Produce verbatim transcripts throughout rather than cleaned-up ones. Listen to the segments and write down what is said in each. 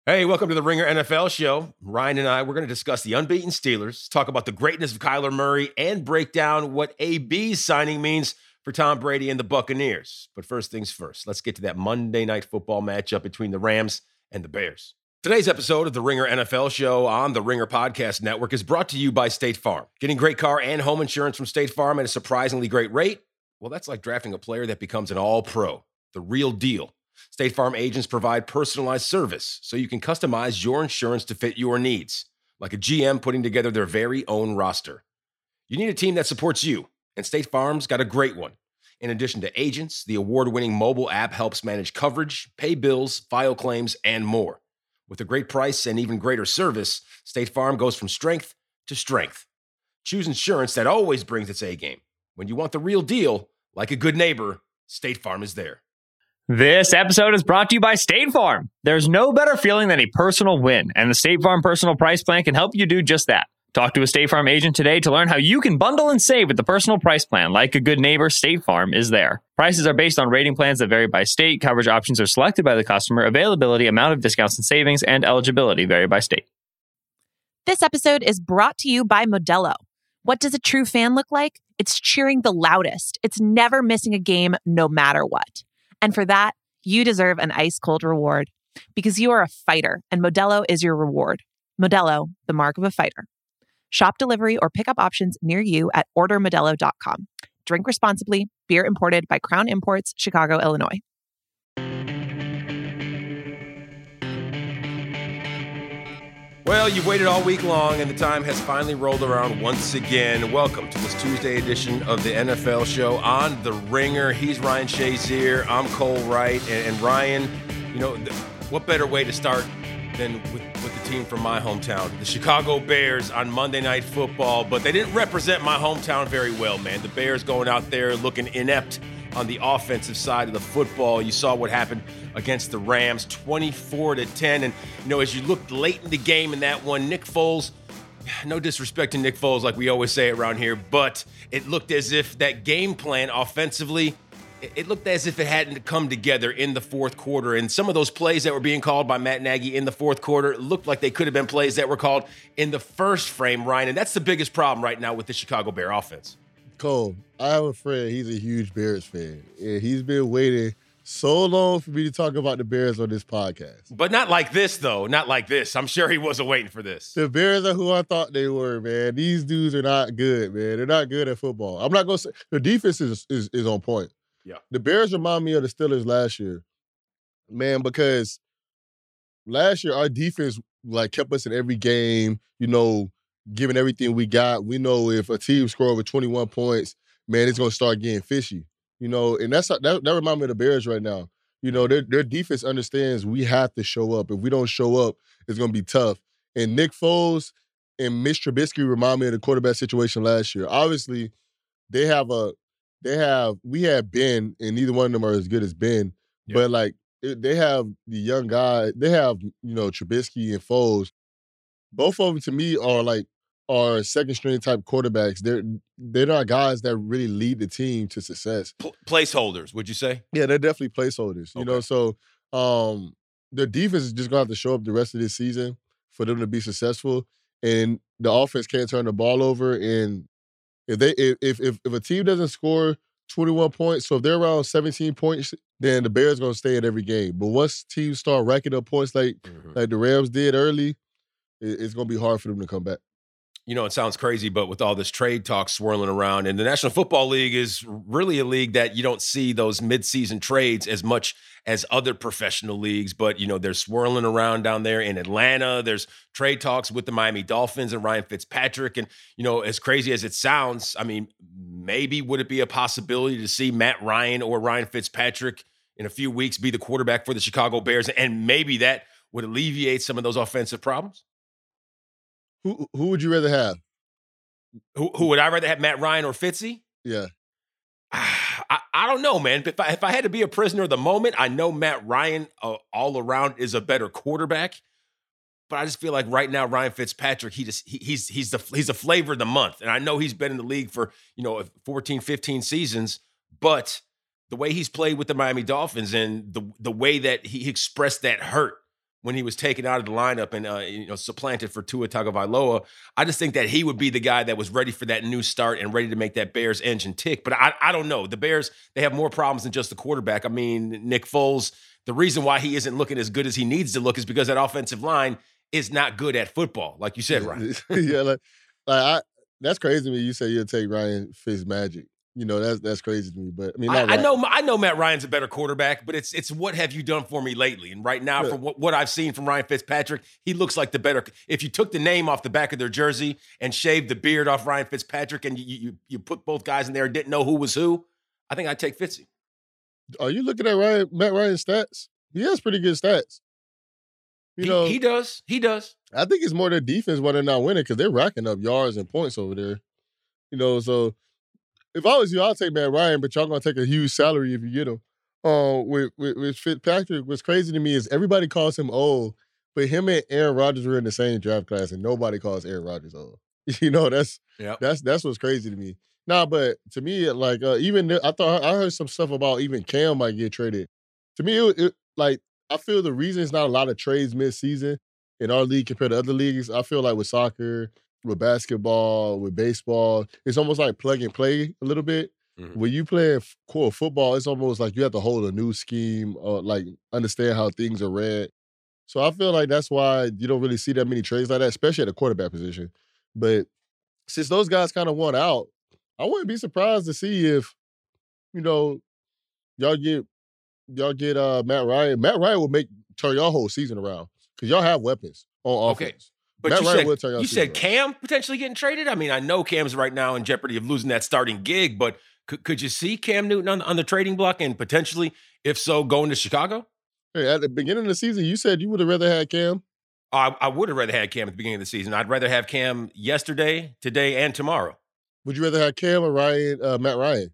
Hey, welcome to the Ringer N F L show. Ryan and I, we're going to discuss the unbeaten Steelers, talk about the greatness of Kyler Murray, and break down what A B's signing means for Tom Brady and the Buccaneers. But first things first, let's get to that Monday Night Football matchup between the Rams and the Bears. Today's episode of the Ringer N F L show on the Ringer Podcast Network is brought to you by State Farm. Getting great car and home insurance from State Farm at a surprisingly great rate? Well, that's like drafting a player that becomes an all-pro, the real deal. State Farm agents provide personalized service so you can customize your insurance to fit your needs, like a G M putting together their very own roster. You need a team that supports you, and State Farm's got a great one. In addition to agents, the award-winning mobile app helps manage coverage, pay bills, file claims, and more. With a great price and even greater service, State Farm goes from strength to strength. Choose insurance that always brings its A game. When you want the real deal, like a good neighbor, State Farm is there. This episode is brought to you by State Farm. There's no better feeling than a personal win, and the State Farm Personal Price Plan can help you do just that. Talk to a State Farm agent today to learn how you can bundle and save with the Personal Price Plan. Like a good neighbor, State Farm is there. Prices are based on rating plans that vary by state. Coverage options are selected by the customer. Availability, amount of discounts and savings, and eligibility vary by state. This episode is brought to you by Modelo. What does a true fan look like? It's cheering the loudest. It's never missing a game, no matter what. And for that, you deserve an ice-cold reward because you are a fighter, and Modelo is your reward. Modelo, the mark of a fighter. Shop delivery or pickup options near you at order modelo dot com. Drink responsibly. Beer imported by Crown Imports, Chicago, Illinois. Well, you've waited all week long, and the time has finally rolled around once again. Welcome to this Tuesday edition of the N F L show on The Ringer. He's Ryan Shazier. I'm Cole Wright. And, and Ryan, you know, th- what better way to start than with, with the team from my hometown, the Chicago Bears on Monday Night Football. But they didn't represent my hometown very well, man. The Bears going out there looking inept on the offensive side of the football. You saw what happened against the Rams, twenty-four to ten. And, you know, as you looked late in the game in that one, Nick Foles, no disrespect to Nick Foles like we always say around here, but it looked as if that game plan offensively, it looked as if it hadn't come together in the fourth quarter. And some of those plays that were being called by Matt Nagy in the fourth quarter looked like they could have been plays that were called in the first frame, Ryan. And that's the biggest problem right now with the Chicago Bear offense. Cole, I have a friend. He's a huge Bears fan. And he's been waiting so long for me to talk about the Bears on this podcast. But not like this, though. Not like this. I'm sure he wasn't waiting for this. The Bears are who I thought they were, man. These dudes are not good, man. They're not good at football. I'm not going to say – the defense is, is is on point. Yeah. The Bears remind me of the Steelers last year, man, because last year our defense, like, kept us in every game, you know, giving everything we got. We know if a team score over twenty-one points, man, it's going to start getting fishy. You know, and that's that, that reminds me of the Bears right now. You know, their their defense understands we have to show up. If we don't show up, it's going to be tough. And Nick Foles and Mitch Trubisky remind me of the quarterback situation last year. Obviously, they have a they have we have Ben, and neither one of them are as good as Ben. Yep. But like it, they have the young guy. They have, you know, Trubisky and Foles. Both of them to me are like are second string type quarterbacks. They're they're not guys that really lead the team to success. P- placeholders, would you say? Yeah, they're definitely placeholders. You okay. know, so um, the defense is just gonna have to show up the rest of this season for them to be successful. And the offense can't turn the ball over. And if they if if if a team doesn't score twenty-one points, so if they're around seventeen points, then the Bears are gonna stay at every game. But once teams start racking up points like mm-hmm. like the Rams did early, it, it's gonna be hard for them to come back. You know, it sounds crazy, but with all this trade talk swirling around, and the National Football League is really a league that you don't see those midseason trades as much as other professional leagues, but, you know, they're swirling around down there in Atlanta. There's trade talks with the Miami Dolphins and Ryan Fitzpatrick. And, you know, as crazy as it sounds, I mean, maybe would it be a possibility to see Matt Ryan or Ryan Fitzpatrick in a few weeks be the quarterback for the Chicago Bears? And maybe that would alleviate some of those offensive problems? Who who would you rather have? Who who would I rather have, Matt Ryan or Fitzy? Yeah. I, I don't know, man. If I, if I had to be a prisoner of the moment, I know Matt Ryan uh, all around is a better quarterback. But I just feel like right now, Ryan Fitzpatrick, he just he, he's he's the he's the flavor of the month. And I know he's been in the league for, you know, fourteen, fifteen seasons, but the way he's played with the Miami Dolphins and the the way that he expressed that hurt when he was taken out of the lineup and uh, you know supplanted for Tua Tagovailoa. I just think that he would be the guy that was ready for that new start and ready to make that Bears engine tick. But I, I don't know. The Bears, they have more problems than just the quarterback. I mean, Nick Foles, the reason why he isn't looking as good as he needs to look is because that offensive line is not good at football, like you said, Ryan. yeah, like, like I, that's crazy to me. You say you'll take Ryan Fitzmagic. You know, that's that's crazy to me. But I mean, I, not I know I know Matt Ryan's a better quarterback, but it's it's what have you done for me lately? And right now, Yeah. from what, what I've seen from Ryan Fitzpatrick, he looks like the better. If you took the name off the back of their jersey and shaved the beard off Ryan Fitzpatrick, and you you, you put both guys in there and didn't know who was who, I think I'd take Fitzy. Are you looking at Ryan, Matt Ryan's stats? He has pretty good stats. You He, know, he does. He does. I think it's more their defense why they're not winning because they're racking up yards and points over there. You know, so if I was you, I'll take Matt Ryan, but y'all gonna take a huge salary if you get him. Um, with, with with Fitzpatrick, what's crazy to me is everybody calls him old, but him and Aaron Rodgers were in the same draft class, and nobody calls Aaron Rodgers old. You know, that's Yeah. that's that's what's crazy to me. Nah, but to me, like uh, even th- I thought I heard some stuff about even Cam might get traded. To me, it, it like I feel the reason it's not a lot of trades mid-season in our league compared to other leagues. I feel like with soccer, with basketball, with baseball, it's almost like plug and play a little bit. Mhm. When you play f- core football, it's almost like you have to hold a new scheme or like understand how things are read. So I feel like that's why you don't really see that many trades like that, especially at the quarterback position. But since those guys kind of won out, I wouldn't be surprised to see if, you know, y'all get y'all get uh Matt Ryan. Matt Ryan will make turn y'all whole season around because y'all have weapons on Okay. offense. But Matt you Ryan said, will turn y'all you season said around. Cam potentially getting traded? I mean, I know Cam's right now in jeopardy of losing that starting gig, but could, could you see Cam Newton on, on the trading block and potentially, if so, going to Chicago? Hey, at the beginning of the season, you said you would have rather had Cam. I, I would have rather had Cam at the beginning of the season. I'd rather have Cam yesterday, today, and tomorrow. Would you rather have Cam or Ryan? Uh, Matt Ryan.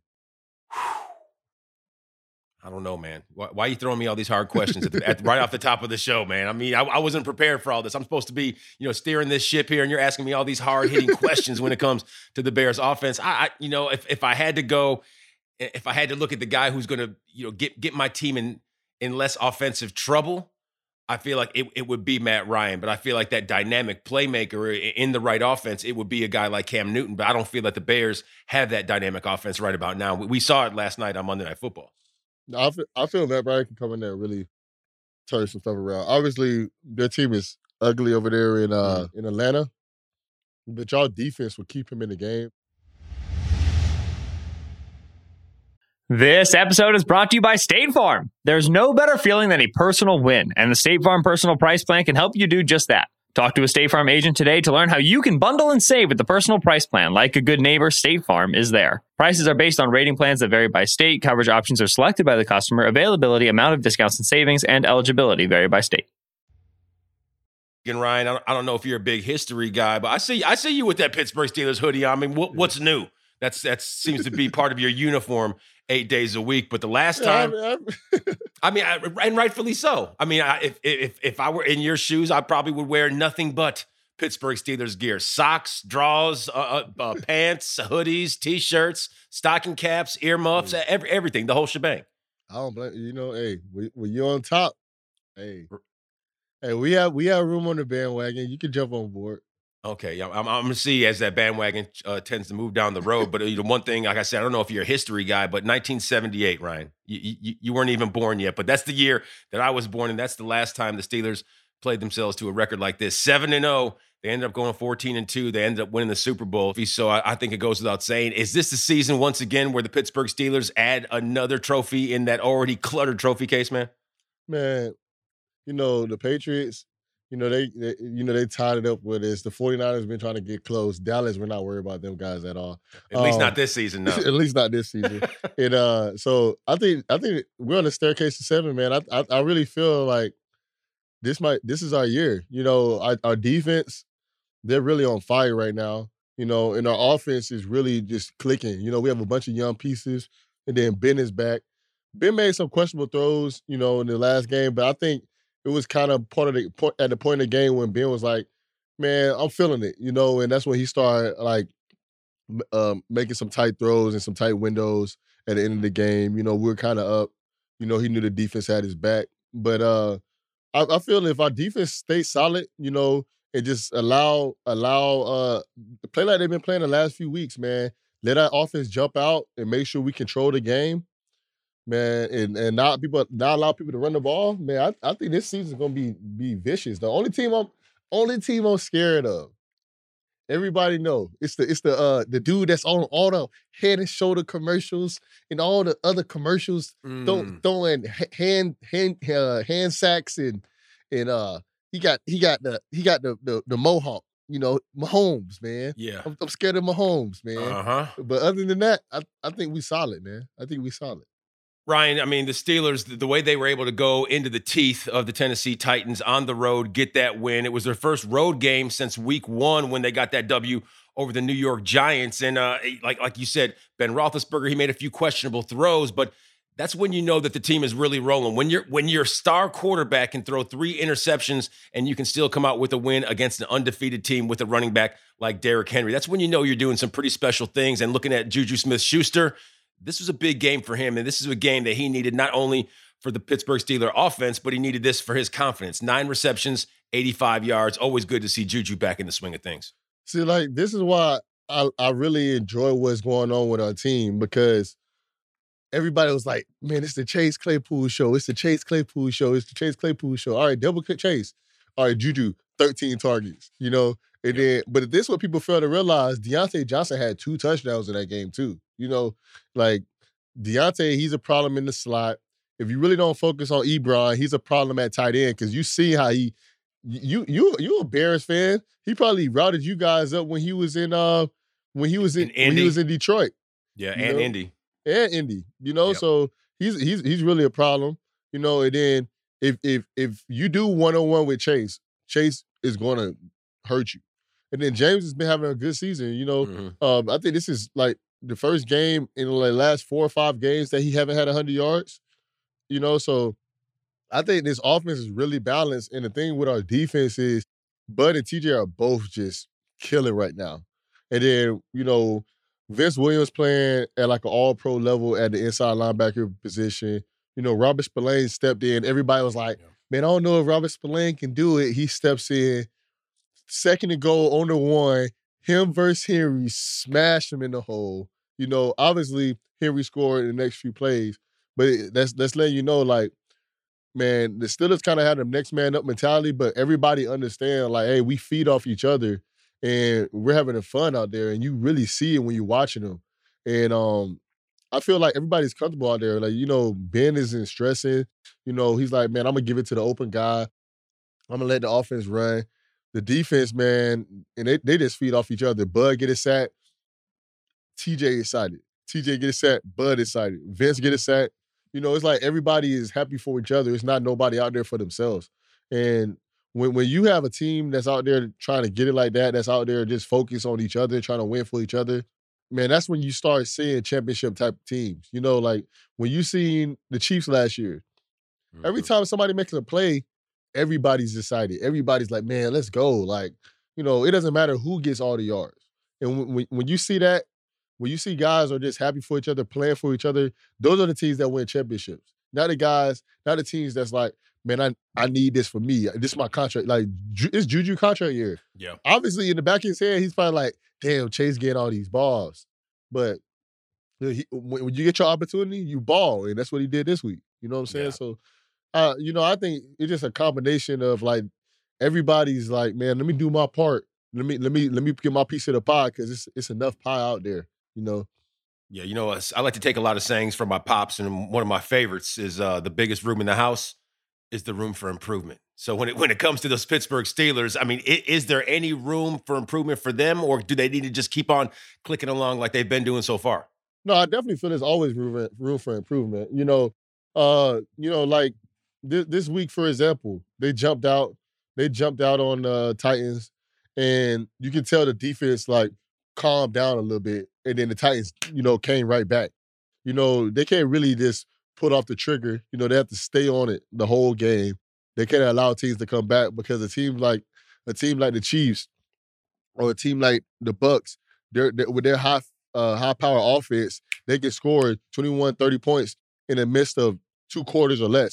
I don't know, man. Why, why are you throwing me all these hard questions at the, at, right off the top of the show, man? I mean, I, I wasn't prepared for all this. I'm supposed to be, you know, steering this ship here, and you're asking me all these hard hitting questions when it comes to the Bears offense. I, I, you know, if if I had to go, if I had to look at the guy who's going to, you know, get get my team in in less offensive trouble, I feel like it, it would be Matt Ryan. But I feel like that dynamic playmaker in the right offense, it would be a guy like Cam Newton. But I don't feel that the Bears have that dynamic offense right about now. We, we saw it last night on Monday Night Football. I feel, I feel Matt Ryan can come in there and really turn some stuff around. Obviously, their team is ugly over there in uh, in Atlanta, but y'all defense will keep him in the game. This episode is brought to you by State Farm. There's no better feeling than a personal win, and the State Farm Personal Price Plan can help you do just that. Talk to a State Farm agent today to learn how you can bundle and save with the personal price plan. Like a good neighbor, State Farm is there. Prices are based on rating plans that vary by state. Coverage options are selected by the customer. Availability, amount of discounts and savings, and eligibility vary by state. And Ryan, I don't, I don't know if you're a big history guy, but I see I see you with that Pittsburgh Steelers hoodie on. I mean, what, what's new? That's that seems to be part of your uniform eight days a week. But the last time, Yeah, I mean, I- I mean, I, and rightfully so. I mean, I, if if if I were in your shoes, I probably would wear nothing but Pittsburgh Steelers gear: socks, drawers, uh, uh, uh, pants, hoodies, t-shirts, stocking caps, earmuffs, every, everything, the whole shebang. I don't blame you. Know, hey, when when you're on top, hey, hey, we have we have room on the bandwagon. You can jump on board. Okay, yeah, I'm, I'm gonna see as that bandwagon uh, tends to move down the road. But uh, you know, one thing, like I said, I don't know if you're a history guy, but nineteen seventy-eight, Ryan, you, you you weren't even born yet, but that's the year that I was born, and that's the last time the Steelers played themselves to a record like this, seven and zero. They ended up going fourteen and two. They ended up winning the Super Bowl. So I, I think it goes without saying. Is this the season once again where the Pittsburgh Steelers add another trophy in that already cluttered trophy case, man? Man, you know, the Patriots, you know, they, they you know, they tied it up with this. The 49ers been trying to get close. Dallas, we're not worried about them guys at all. At least Um, not this season, no. At least not this season. and uh, so I think I think we're on the staircase to seven, man. I, I I really feel like this might this is our year. You know, our, our defense, they're really on fire right now. You know, and our offense is really just clicking. You know, we have a bunch of young pieces, and then Ben is back. Ben made some questionable throws, you know, in the last game, but I think it was kind of part of the point at the point of the game when Ben was like, "Man, I'm feeling it," you know, and that's when he started like m- um, making some tight throws and some tight windows at the end of the game. You know, we were kind of up. You know, he knew the defense had his back, but uh, I, I feel if our defense stays solid, you know, and just allow allow uh play like they've been playing the last few weeks, man. Let our offense jump out and make sure we control the game, man, and, and not people not allow people to run the ball, man. I, I think this season's gonna be be vicious. The only team I'm only team I'm scared of. Everybody know it's the it's the uh the dude that's on all the Head and Shoulder commercials and all the other commercials Mm. throw, throwing ha- hand hand uh, hand sacks and and uh he got he got the he got the the, the mohawk, you know, Mahomes, man. Yeah. I'm, I'm scared of Mahomes, man. Uh-huh. But other than that, I, I think we solid, man. I think we solid. Ryan, I mean, the Steelers, the, the way they were able to go into the teeth of the Tennessee Titans on the road, get that win. It was their first road game since week one when they got that W over the New York Giants. And uh, like, like you said, Ben Roethlisberger, he made a few questionable throws, but that's when you know that the team is really rolling. When you're when your star quarterback can throw three interceptions and you can still come out with a win against an undefeated team with a running back like Derrick Henry, that's when you know you're doing some pretty special things. And looking at Juju Smith-Schuster, this was a big game for him, and this is a game that he needed not only for the Pittsburgh Steelers offense, but he needed this for his confidence. Nine receptions, eighty-five yards. Always good to see Juju back in the swing of things. See, like, this is why I, I really enjoy what's going on with our team, because everybody was like, man, it's the Chase Claypool show. It's the Chase Claypool show. It's the Chase Claypool show. All right, double cut Chase. All right, Juju, thirteen targets, you know? And then, but this is what people fail to realize. Deontay Johnson had two touchdowns in that game, too. You know, like, Deontay, he's a problem in the slot. If you really don't focus on Ebron, he's a problem at tight end, because you see how he, you you you a Bears fan. He probably routed you guys up when he was in uh when he was in, In when he was in Detroit. Yeah, You and know? Indy. And Indy, you know, Yep. so he's he's he's really a problem, you know. And then if if if you do one on one with Chase, Chase is going to hurt you. And then James has been having a good season, you know. Mhm. Um, I think this is like the first game in the last four or five games that he haven't had a hundred yards, you know. So I think this offense is really balanced. And the thing with our defense is Bud and T J are both just killing right now. And then, you know, Vince Williams playing at like an all-pro level at the inside linebacker position. You know, Robert Spillane stepped in. Everybody was like, Yeah. man, I don't know if Robert Spillane can do it. He steps in, second and goal on the one, him versus Henry, smash him in the hole. You know, obviously Henry scored in the next few plays, but it- that's that's letting you know, like, man, the Steelers kind of had a next man up mentality, but everybody understand, like, hey, we feed off each other and we're having fun out there, and you really see it when you're watching them. And um, I feel like everybody's comfortable out there. Like, you know, Ben isn't stressing. You know, he's like, man, I'm gonna give it to the open guy. I'm gonna let the offense run. The defense, man, and they, they just feed off each other. Bud get a sack, T J excited. T J get a sack, Bud excited. Vince get a sack. You know, it's like everybody is happy for each other. It's not nobody out there for themselves. And when when you have a team that's out there trying to get it like that, that's out there just focused on each other, trying to win for each other, man, that's when you start seeing championship type teams. You know, like when you seen the Chiefs last year, every Mhm. time somebody makes a play, everybody's excited. Everybody's like, man, let's go. Like, you know, it doesn't matter who gets all the yards. And when, when, when you see that, when you see guys are just happy for each other, playing for each other, those are the teams that win championships. Not the guys, not the teams that's like, man, I, I need this for me. This is my contract. Like, Ju- it's Juju contract year. Yeah. Obviously, in the back of his head, he's probably like, damn, Chase getting all these balls. But you know, he, when, when you get your opportunity, you ball. And that's what he did this week. You know what I'm saying? Yeah. So, uh, you know, I think it's just a combination of like, everybody's like, man, let me do my part. Let me let me let me get my piece of the pie, because it's it's enough pie out there, you know. Yeah, you know, I like to take a lot of sayings from my pops, and one of my favorites is uh, the biggest room in the house is the room for improvement. So when it when it comes to those Pittsburgh Steelers, I mean, is, is there any room for improvement for them, or do they need to just keep on clicking along like they've been doing so far? No, I definitely feel there's always room, room for improvement. You know, uh, you know, like this, this week, for example, they jumped out, they jumped out on the Titans, and you can tell the defense like calmed down a little bit, and then the Titans, you know, came right back. You know, they can't really just put off the trigger. You know, they have to stay on it the whole game. They can't allow teams to come back, because a team like a team like the Chiefs or a team like the Bucks, they're, they're with their high uh, high power offense, they can score twenty-one, thirty points in the midst of two quarters or less.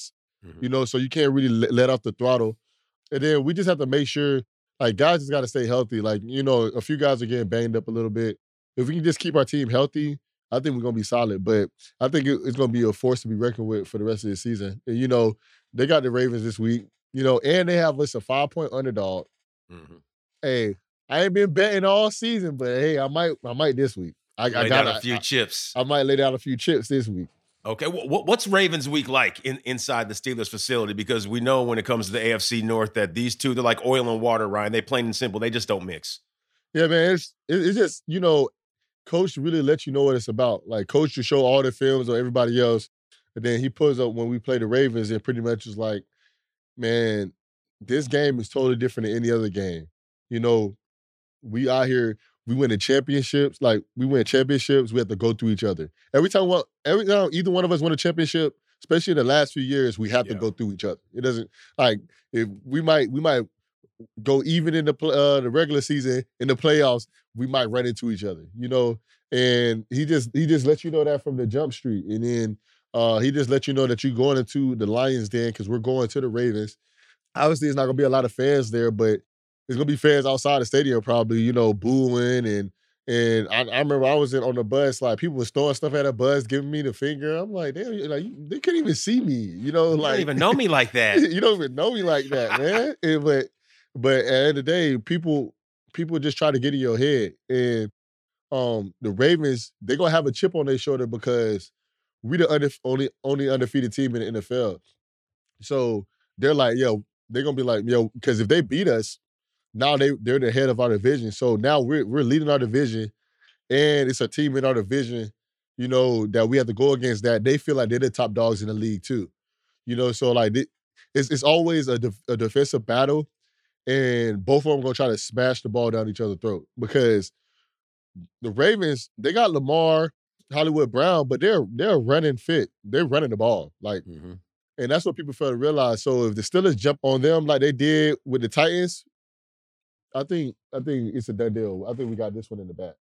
Mm-hmm. You know, so you can't really let, let off the throttle. And then we just have to make sure, like, guys just got to stay healthy. Like, you know, a few guys are getting banged up a little bit. If we can just keep our team healthy, I think we're going to be solid. But I think it, it's going to be a force to be reckoned with for the rest of the season. And, you know, they got the Ravens this week, you know, and they have us a five-point underdog. Mm-hmm. Hey, I ain't been betting all season, but, hey, I might I might this week. I, lay I got down a few I, chips. I, I might lay down a few chips this week. Okay, what's Ravens week like in, inside the Steelers facility? Because we know when it comes to the A F C North that these two, they're like oil and water, Ryan. They plain and simple. They just don't mix. Yeah, man. It's it's just, you know, Coach really lets you know what it's about. Like, Coach to show all the films or everybody else, and then he pulls up when we play the Ravens and pretty much is like, man, this game is totally different than any other game. You know, we out here, we win the championships. Like, we win championships, we have to go through each other. Every time one, every time either one of us win a championship, especially in the last few years, we have yeah. to go through each other. It doesn't, like, if we might we might go even in the uh, the regular season, in the playoffs, we might run into each other, you know? And he just he just lets you know that from the jump street. And then uh, he just lets you know that you're going into the Lions den because we're going to the Ravens. Obviously, it's not going to be a lot of fans there, but there's going to be fans outside the stadium probably, you know, booing. And and I, I remember I was in on the bus, like, people were throwing stuff at the bus, giving me the finger. I'm like, damn, like, they couldn't even see me, you know? You like, don't even know me like that. You don't even know me like that, man. And, but but at the end of the day, people people just try to get in your head. And um, the Ravens, they're going to have a chip on their shoulder because we the under, only, only undefeated team in the N F L. So they're like, yo, they're going to be like, yo, because if they beat us, now they, they're the head of our division. So now we're we're leading our division, and it's a team in our division, you know, that we have to go against that. They feel like they're the top dogs in the league too. You know, so like it, it's it's always a, def, a defensive battle, and both of them going to try to smash the ball down each other's throat because the Ravens, they got Lamar, Hollywood Brown, but they're they're running fit. They're running the ball. Like, mm-hmm. And that's what people fail to realize. So if the Steelers jump on them like they did with the Titans, I think I think it's a done deal. I think we got this one in the back.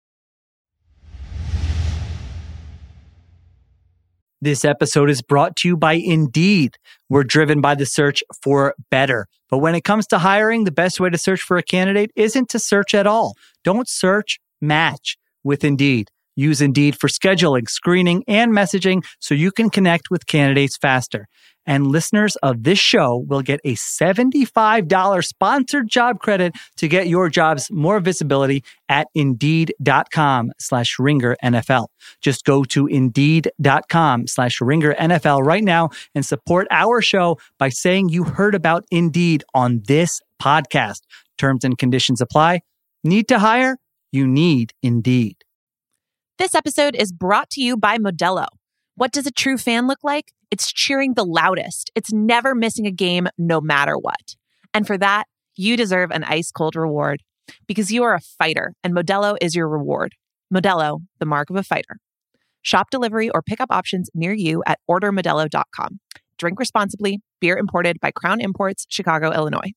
This episode is brought to you by Indeed. We're driven by the search for better. But when it comes to hiring, the best way to search for a candidate isn't to search at all. Don't search, match with Indeed. Use Indeed for scheduling, screening, and messaging so you can connect with candidates faster. And listeners of this show will get a seventy-five dollars sponsored job credit to get your jobs more visibility at Indeed.com slash Ringer NFL. Just go to Indeed.com slash Ringer NFL right now and support our show by saying you heard about Indeed on this podcast. Terms and conditions apply. Need to hire? You need Indeed. This episode is brought to you by Modelo. What does a true fan look like? It's cheering the loudest. It's never missing a game, no matter what. And for that, you deserve an ice-cold reward because you are a fighter, and Modelo is your reward. Modelo, the mark of a fighter. Shop delivery or pickup options near you at order modelo dot com. Drink responsibly. Beer imported by Crown Imports, Chicago, Illinois.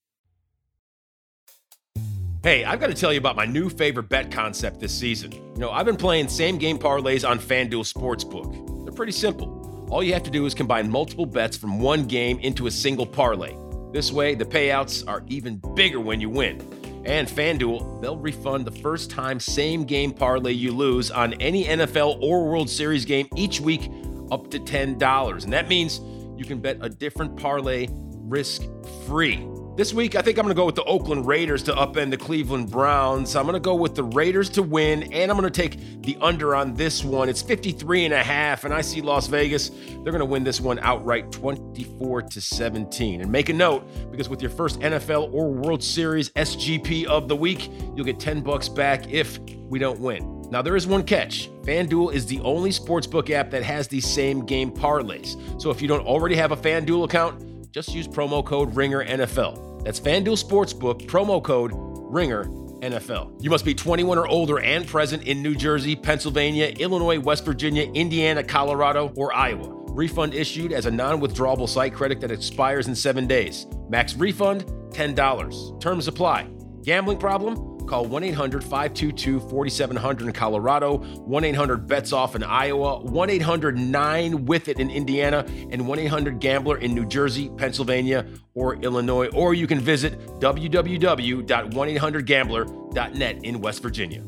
Hey, I've got to tell you about my new favorite bet concept this season. You know, I've been playing same-game parlays on FanDuel Sportsbook. They're pretty simple. All you have to do is combine multiple bets from one game into a single parlay. This way, the payouts are even bigger when you win. And FanDuel, they'll refund the first-time same-game parlay you lose on any N F L or World Series game each week up to ten dollars. And that means you can bet a different parlay risk-free. This week, I think I'm going to go with the Oakland Raiders to upend the Cleveland Browns. I'm going to go with the Raiders to win, and I'm going to take the under on this one. It's fifty-three and a half, and I see Las Vegas. They're going to win this one outright twenty-four to seventeen. And make a note, because with your first N F L or World Series S G P of the week, you'll get ten bucks back if we don't win. Now, there is one catch. FanDuel is the only sportsbook app that has these same game parlays. So if you don't already have a FanDuel account, just use promo code Ringer N F L. That's FanDuel Sportsbook, promo code Ringer N F L. You must be twenty-one or older and present in New Jersey, Pennsylvania, Illinois, West Virginia, Indiana, Colorado, or Iowa. Refund issued as a non-withdrawable site credit that expires in seven days. Max refund, ten dollars. Terms apply. Gambling problem? Call one eight hundred five two two four seven zero zero in Colorado, one eight hundred bets off in Iowa, one eight hundred nine with it in Indiana, and one eight hundred gambler in New Jersey, Pennsylvania, or Illinois. Or you can visit w w w dot one eight hundred gambler dot net in West Virginia.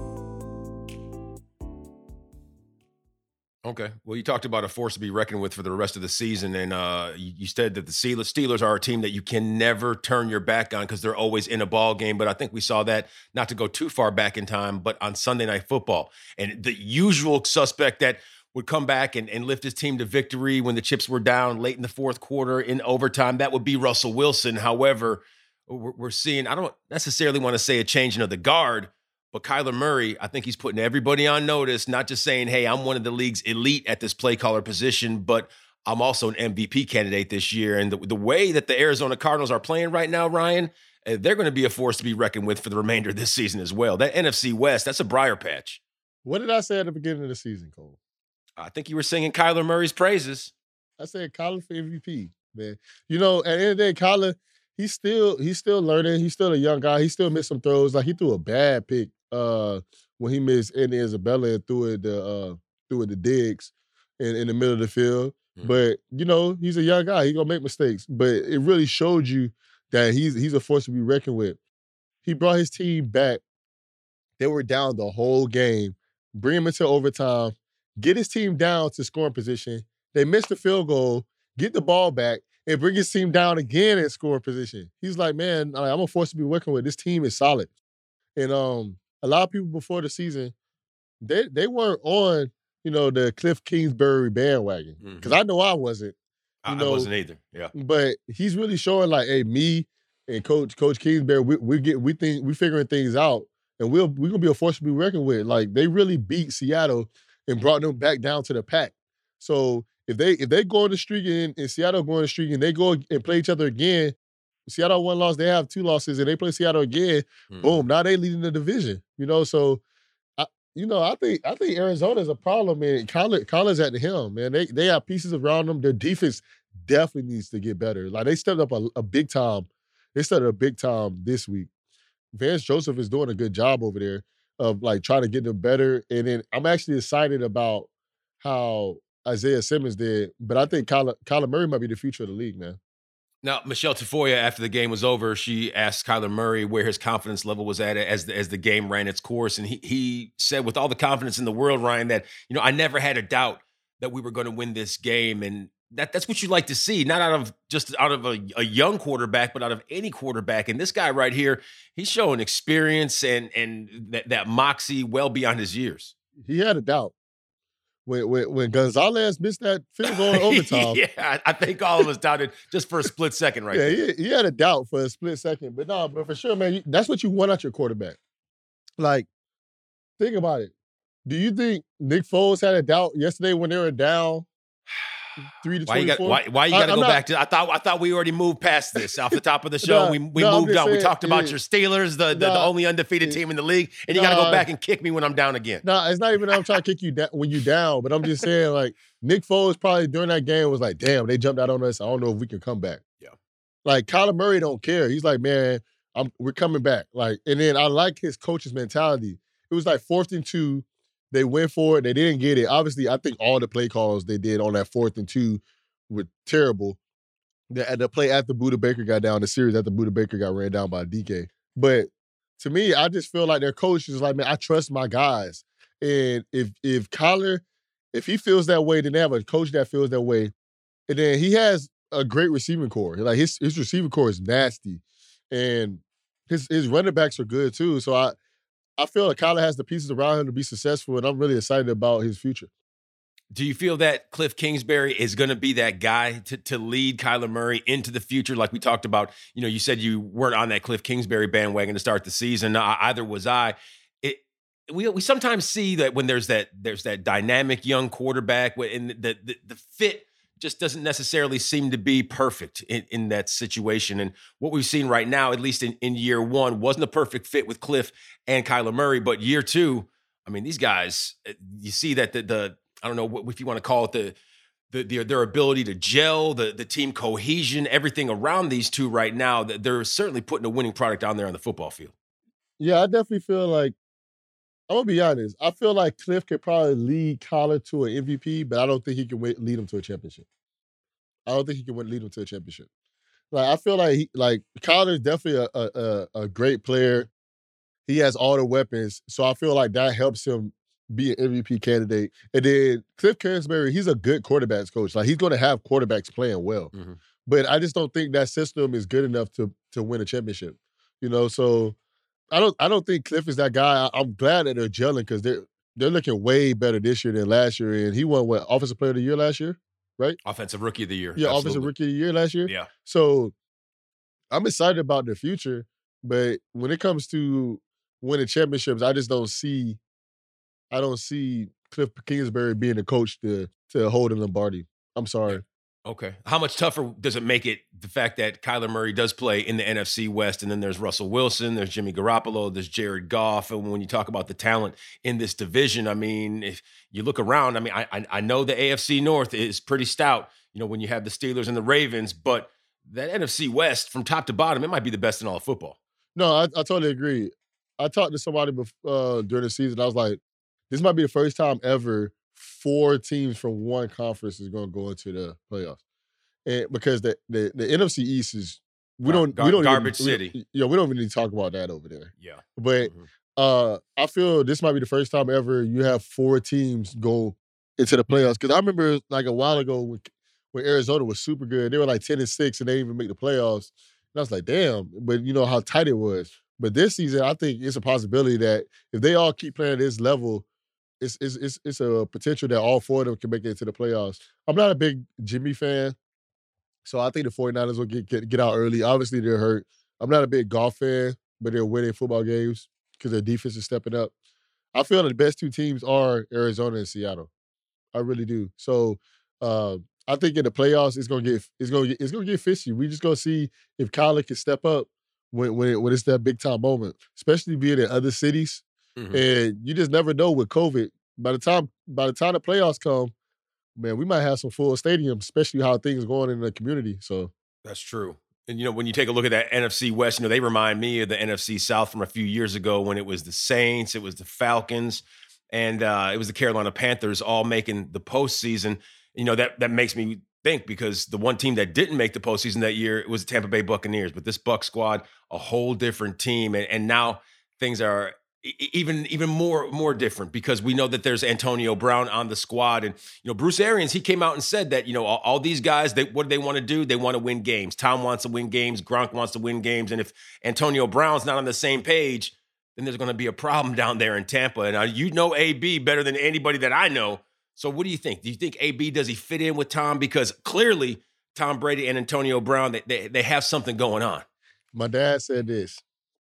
Okay. Well, you talked about a force to be reckoned with for the rest of the season, and uh, you, you said that the Steelers, Steelers are a team that you can never turn your back on because they're always in a ball game. But I think we saw that, not to go too far back in time, but on Sunday Night Football. And the usual suspect that would come back and, and lift his team to victory when the chips were down late in the fourth quarter in overtime, that would be Russell Wilson. However, we're, we're seeing, I don't necessarily want to say a changing of the guard, but Kyler Murray, I think he's putting everybody on notice, not just saying, hey, I'm one of the league's elite at this play caller position, but I'm also an M V P candidate this year. And the, the way that the Arizona Cardinals are playing right now, Ryan, uh, they're going to be a force to be reckoned with for the remainder of this season as well. That N F C West, that's a briar patch. What did I say at the beginning of the season, Cole? I think you were singing Kyler Murray's praises. I said Kyler for M V P, man. You know, at the end of the day, Kyler, he's still he's still learning. He's still a young guy. He still missed some throws. Like, he threw a bad pick uh, when he missed Andy Isabella and threw it to, uh, threw it to Diggs in, in the middle of the field. Mm-hmm. But, you know, he's a young guy. He's going to make mistakes. But it really showed you that he's he's a force to be reckoned with. He brought his team back. They were down the whole game. Bring him into overtime. Get his team down to scoring position. They missed the field goal. Get the ball back. And bring his team down again in scoring position. He's like, man, I'm a force to be working with. This team is solid. And um, a lot of people before the season, they they weren't on, you know, the Cliff Kingsbury bandwagon. Because mm-hmm. I know I wasn't. You I, know, I wasn't either. Yeah. But he's really showing, like, hey, me and Coach Coach Kingsbury, we we get we think we figuring things out, and we'll we're gonna be a force to be reckoned with. Like, they really beat Seattle and brought them back down to the pack. So if they if they go on the streak and, and Seattle go on the streak and they go and play each other again, Seattle one loss, they have two losses, and they play Seattle again, mm. boom, now they leading the division. You know, so I, you know, I think I think Arizona is a problem, man. Kyler, Kyler's at the helm, man. They they have pieces around them. Their defense definitely needs to get better. Like, they stepped up a, a big time. They stepped up a big time this week. Vance Joseph is doing a good job over there of, like, trying to get them better. And then I'm actually excited about how Isaiah Simmons did, but I think Kyler, Kyler Murray might be the future of the league, man. Now, Michelle Tafoya, after the game was over, she asked Kyler Murray where his confidence level was at as the, as the game ran its course. And he he said, with all the confidence in the world, Ryan, that, you know, I never had a doubt that we were going to win this game. And that that's what you like to see, not out of just out of a, a young quarterback, but out of any quarterback. And this guy right here, he's showing experience and, and that, that moxie well beyond his years. He had a doubt. When, when when Gonzalez missed that field goal in overtime. Yeah, I think all of us doubted just for a split second right yeah, there. He, he had a doubt for a split second. But no, but for sure, man, you, that's what you want out your quarterback. Like, think about it. Do you think Nick Foles had a doubt yesterday when they were down three to why you got twenty-four? why, why you got to go not, back to? I thought I thought we already moved past this off the top of the show. no, we we no, moved on. Saying, we talked about yeah, your Steelers, the the, nah, the only undefeated yeah, team in the league, and you nah, got to go back and kick me when I'm down again. No, nah, it's not even that I'm trying to kick you down when you down, but I'm just saying, like, Nick Foles probably during that game was like, damn, they jumped out on us. I don't know if we can come back. Yeah. Like, Kyler Murray don't care. He's like, man, I'm we're coming back. Like, and then I like his coach's mentality. It was like fourth and two. They went for it. They didn't get it. Obviously, I think all the play calls they did on that fourth and two were terrible. The, the play after Budda Baker got down, the series after Budda Baker got ran down by D K. But to me, I just feel like their coach is like, man, I trust my guys. And if if Kyler, if he feels that way, then they have a coach that feels that way. And then he has a great receiving core. Like, his his receiving core is nasty. And his his running backs are good too. So I I feel like Kyler has the pieces around him to be successful, and I'm really excited about his future. Do you feel that Cliff Kingsbury is going to be that guy to, to lead Kyler Murray into the future? Like we talked about, you know, you said you weren't on that Cliff Kingsbury bandwagon to start the season. Uh, either was I. It, we we sometimes see that when there's that there's that dynamic young quarterback, and the the, the fit just doesn't necessarily seem to be perfect in, in that situation. And what we've seen right now, at least in, in year one, wasn't a perfect fit with Cliff and Kyler Murray. But year two, I mean, these guys, you see that the the I don't know what if you want to call it the, the, the their ability to gel, the the team cohesion, everything around these two right now. They're certainly putting a winning product on there on the football field. Yeah, I definitely feel like, I'm going to be honest, I feel like Cliff could probably lead Kyler to an M V P, but I don't think he can wait, lead him to a championship. I don't think he can win, lead him to a championship. Like, I feel like he, like Kyler is definitely a, a, a, a great player. He has all the weapons, so I feel like that helps him be an M V P candidate. And then Cliff Kingsbury, he's a good quarterbacks coach. Like, he's going to have quarterbacks playing well. Mm-hmm. But I just don't think that system is good enough to to win a championship. You know, so I don't I don't think Cliff is that guy. I, I'm glad that they're gelling because they're they're looking way better this year than last year. And he won what, Offensive Player of the Year last year, right? Offensive Rookie of the Year. Yeah, Absolutely. Offensive Rookie of the Year last year. Yeah. So I'm excited about the future, but when it comes to winning championships, I just don't see I don't see Cliff Kingsbury being the coach to to hold a Lombardi. I'm sorry. Okay. How much tougher does it make it, the fact that Kyler Murray does play in the N F C West, and then there's Russell Wilson, there's Jimmy Garoppolo, there's Jared Goff, and when you talk about the talent in this division, I mean, if you look around, I mean, I I, I know the A F C North is pretty stout, you know, when you have the Steelers and the Ravens, but that N F C West, from top to bottom, it might be the best in all of football. No, I, I totally agree. I talked to somebody before, uh, during the season, I was like, this might be the first time ever four teams from one conference is going to go into the playoffs. And because the, the, the N F C East is we don't Gar- we don't garbage even, city. We, yeah, we don't even need to talk about that over there. Yeah, but mm-hmm. uh, I feel this might be the first time ever you have four teams go into the playoffs. Because I remember like a while ago when, when Arizona was super good, they were like ten and six and they didn't even make the playoffs. And I was like, damn! But you know how tight it was. But this season, I think it's a possibility that if they all keep playing at this level, it's it's it's, it's a potential that all four of them can make it into the playoffs. I'm not a big Jimmy fan. So I think the 49ers will get, get get out early. Obviously, they're hurt. I'm not a big golf fan, but they're winning football games because their defense is stepping up. I feel the best two teams are Arizona and Seattle. I really do. So uh, I think in the playoffs, it's gonna get it's gonna get it's gonna get fishy. We just gonna see if Kyler can step up when when, when it's that big time moment, especially being in other cities. Mm-hmm. And you just never know with COVID. By the time by the time the playoffs come, man, we might have some full stadiums, especially how things are going in the community. So that's true. And, you know, when you take a look at that N F C West, you know, they remind me of the N F C South from a few years ago when it was the Saints, it was the Falcons, and uh, it was the Carolina Panthers all making the postseason. You know, that that makes me think because the one team that didn't make the postseason that year, it was the Tampa Bay Buccaneers. But this Buck squad, a whole different team. And, and now things are even even more more different because we know that there's Antonio Brown on the squad. And, you know, Bruce Arians, he came out and said that, you know, all, all these guys, they, what do they want to do? They want to win games. Tom wants to win games. Gronk wants to win games. And if Antonio Brown's not on the same page, then there's going to be a problem down there in Tampa. And uh, you know A B better than anybody that I know. So what do you think? Do you think A B, does he fit in with Tom? Because clearly Tom Brady and Antonio Brown, they, they, they have something going on. My dad said this.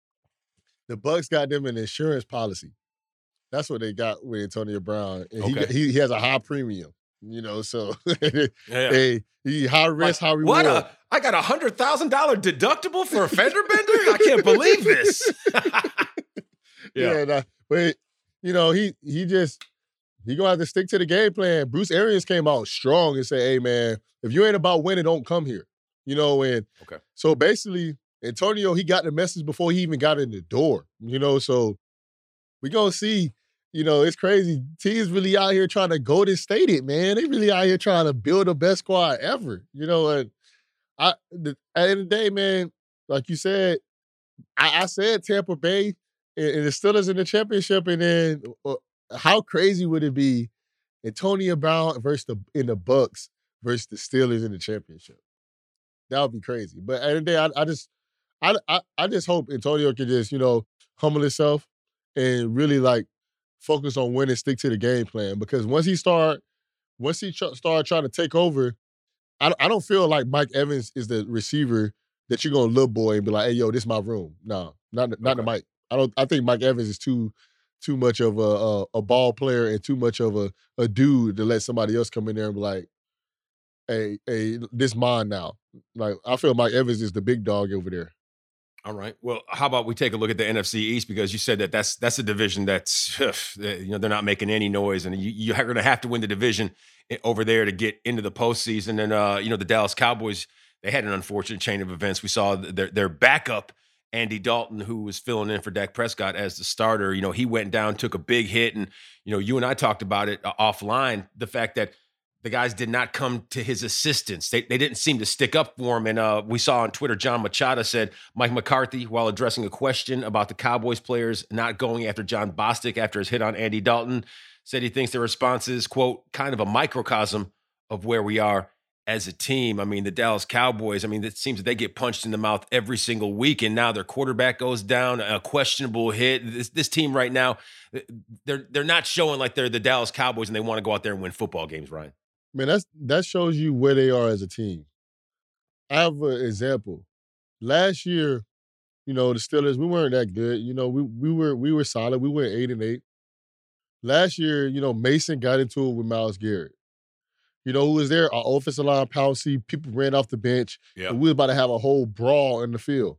The Bucks got them an insurance policy. That's what they got with Antonio Brown. And okay. he, he he has a high premium, you know, so yeah. Hey, he high risk, like, high reward. What a, I got a one hundred thousand dollars deductible for a fender bender? I can't believe this. yeah, yeah nah, but, you know, he he just, he going to have to stick to the game plan. Bruce Arians came out strong and said, hey, man, if you ain't about winning, don't come here. You know, and okay. So basically, Antonio, he got the message before he even got in the door, you know, so we going to see, you know, it's crazy. Teams really out here trying to Golden State it, man. They really out here trying to build the best squad ever, you know, and I, the, at the end of the day, man, like you said, I, I said Tampa Bay and, and the Steelers in the championship, and then uh, how crazy would it be Antonio Brown versus the, in the Bucks versus the Steelers in the championship? That would be crazy. But at the end of the day, I, I just, I, I I just hope Antonio can just, you know, humble himself and really, like, focus on winning, stick to the game plan. Because once he start, once he tr- start trying to take over, I, I don't feel like Mike Evans is the receiver that you're going to little boy and be like, hey, yo, this is my room. No, not, not okay. the Mike. I don't. I think Mike Evans is too too much of a, a, a ball player and too much of a, a dude to let somebody else come in there and be like, hey, hey, this mine now. Like, I feel Mike Evans is the big dog over there. All right. Well, how about we take a look at the N F C East, because you said that that's that's a division that's, you know, they're not making any noise, and you, you're going to have to win the division over there to get into the postseason. And uh, you know, the Dallas Cowboys, they had an unfortunate chain of events. We saw their their backup Andy Dalton, who was filling in for Dak Prescott as the starter, you know, he went down, took a big hit. And, you know, you and I talked about it uh, offline, the fact that the guys did not come to his assistance. They, they didn't seem to stick up for him. And uh, we saw on Twitter, John Machado said Mike McCarthy, while addressing a question about the Cowboys players not going after John Bostic after his hit on Andy Dalton, said he thinks the response is, quote, kind of a microcosm of where we are as a team. I mean, the Dallas Cowboys, I mean, it seems that they get punched in the mouth every single week, and now their quarterback goes down, a questionable hit. This, this team right now, they're they're not showing like they're the Dallas Cowboys and they want to go out there and win football games, Ryan. Man, that's that shows you where they are as a team. I have an example. Last year, you know, the Steelers, we weren't that good. You know, we we were we were solid. We went eight and eight. Last year, you know, Mason got into it with Myles Garrett. You know, who was there? Our offensive line policy. People ran off the bench. Yeah. And we were about to have a whole brawl in the field.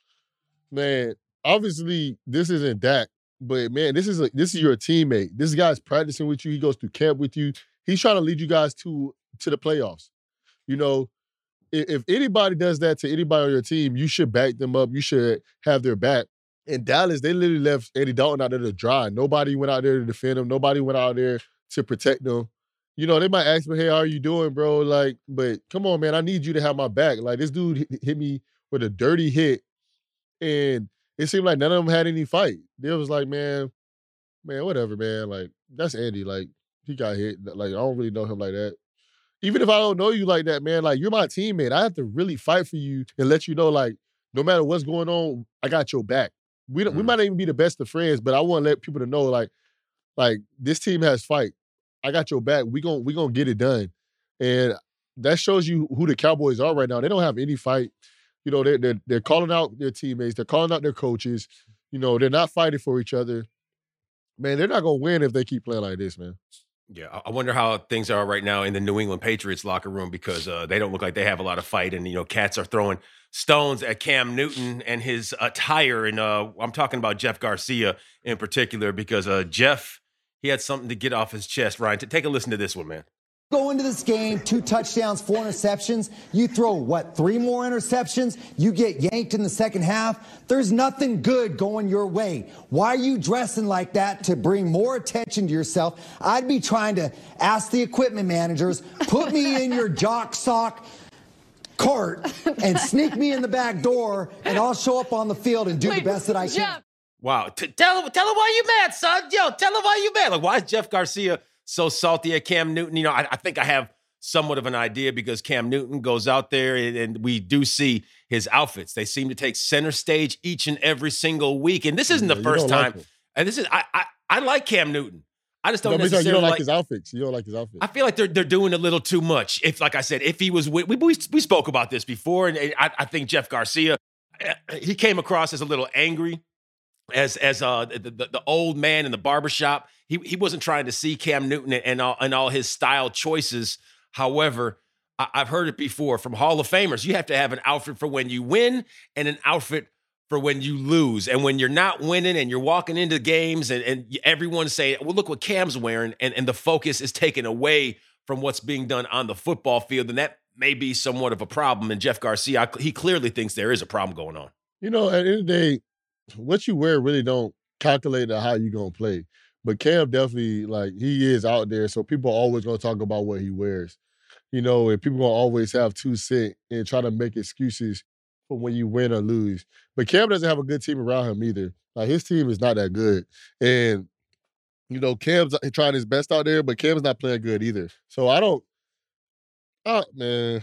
Man, obviously, this isn't Dak, but man, this is a, this is your teammate. This guy's practicing with you. He goes through camp with you. He's trying to lead you guys to, to the playoffs. You know, if, if anybody does that to anybody on your team, you should back them up. You should have their back. In Dallas, they literally left Andy Dalton out there to dry. Nobody went out there to defend him. Nobody went out there to protect him. You know, they might ask me, hey, how are you doing, bro? Like, but come on, man, I need you to have my back. Like, this dude hit, hit me with a dirty hit, and it seemed like none of them had any fight. They was like, man, man, whatever, man. Like, that's Andy. Like, he got hit. Like, I don't really know him like that. Even if I don't know you like that, man, like, you're my teammate. I have to really fight for you and let you know, like, no matter what's going on, I got your back. We don't, mm. we might not even be the best of friends, but I want to let people to know, like, like, this team has fight. I got your back. We gon' we gonna get it done. And that shows you who the Cowboys are right now. They don't have any fight. You know, they're, they're, they're calling out their teammates. They're calling out their coaches. You know, they're not fighting for each other. Man, they're not going to win if they keep playing like this, man. Yeah, I wonder how things are right now in the New England Patriots locker room because uh, they don't look like they have a lot of fight. And, you know, cats are throwing stones at Cam Newton and his attire. And uh, I'm talking about Jeff Garcia in particular because uh, Jeff, he had something to get off his chest. Ryan, take a listen to this one, man. Go into this game, two touchdowns, four interceptions. You throw, what, three more interceptions? You get yanked in the second half. There's nothing good going your way. Why are you dressing like that to bring more attention to yourself? I'd be trying to ask the equipment managers, put me in your jock sock cart and sneak me in the back door, and I'll show up on the field and do Wait, the best that I can. Jeff. Wow. T- tell him, tell him why you mad, son. Yo, tell him why you mad. Like, why is Jeff Garcia so salty at Cam Newton? You know, I, I think I have somewhat of an idea because Cam Newton goes out there and, and we do see his outfits. They seem to take center stage each and every single week. And this isn't yeah, the first time. Like and this is, I, I I like Cam Newton. I just don't no, necessarily you don't like, like his outfits. You don't like his outfits. I feel like they're they're doing a little too much. If, like I said, if he was, we we, we spoke about this before, and I, I think Jeff Garcia, he came across as a little angry. As as uh the, the, the old man in the barbershop, he he wasn't trying to see Cam Newton and all and all his style choices. However, I, I've heard it before from Hall of Famers. You have to have an outfit for when you win and an outfit for when you lose. And when you're not winning and you're walking into games and, and everyone's saying, well, look what Cam's wearing, and, and the focus is taken away from what's being done on the football field, and that may be somewhat of a problem. And Jeff Garcia, he clearly thinks there is a problem going on. You know, at the end of the day, what you wear really don't calculate how you're going to play. But Cam definitely, like, he is out there, so people are always going to talk about what he wears. You know, and people going to always have two cent and try to make excuses for when you win or lose. But Cam doesn't have a good team around him either. Like, his team is not that good. And, you know, Cam's trying his best out there, but Cam's not playing good either. So I don't, oh, man,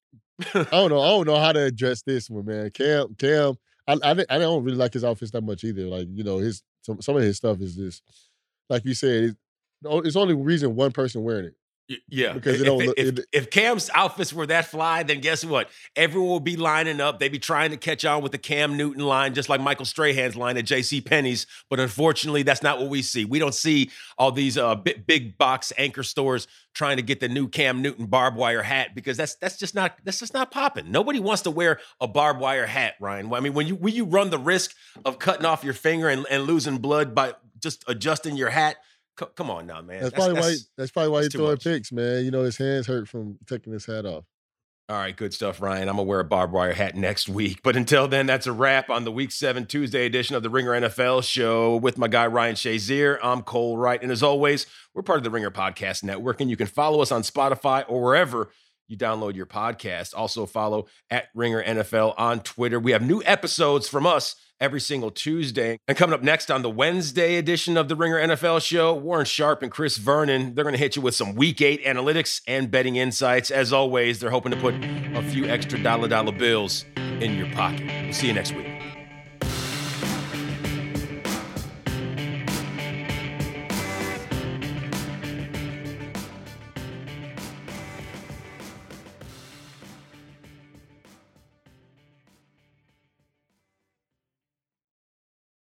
I don't know. I don't know how to address this one, man. Cam, Cam, I, I, I don't really like his outfits that much either. Like, you know, his some, some of his stuff is just, like you said, it's, it's only reason one person wearing it. Yeah, because it if, don't if, look, if, it, if Cam's outfits were that fly, then guess what? Everyone will be lining up. They'd be trying to catch on with the Cam Newton line, just like Michael Strahan's line at JCPenney's. But unfortunately, that's not what we see. We don't see all these uh, big, big box anchor stores trying to get the new Cam Newton barbed wire hat because that's that's just not that's just not popping. Nobody wants to wear a barbed wire hat, Ryan. I mean, when you when you run the risk of cutting off your finger and, and losing blood by just adjusting your hat. Come on now, man. That's, that's probably that's, why. That's probably why he's throwing picks, man. You know, his hands hurt from taking his hat off. All right, good stuff, Ryan. I'm going to wear a barbed wire hat next week. But until then, that's a wrap on the Week seven Tuesday edition of the Ringer N F L show with my guy, Ryan Shazier. I'm Cole Wright. And as always, we're part of the Ringer Podcast Network, and you can follow us on Spotify or wherever you download your podcast. Also follow at Ringer N F L on Twitter. We have new episodes from us every single Tuesday. And coming up next on the Wednesday edition of the Ringer N F L show, Warren Sharp and Chris Vernon, they're going to hit you with some Week eight analytics and betting insights. As always, they're hoping to put a few extra dollar dollar bills in your pocket. We'll see you next week.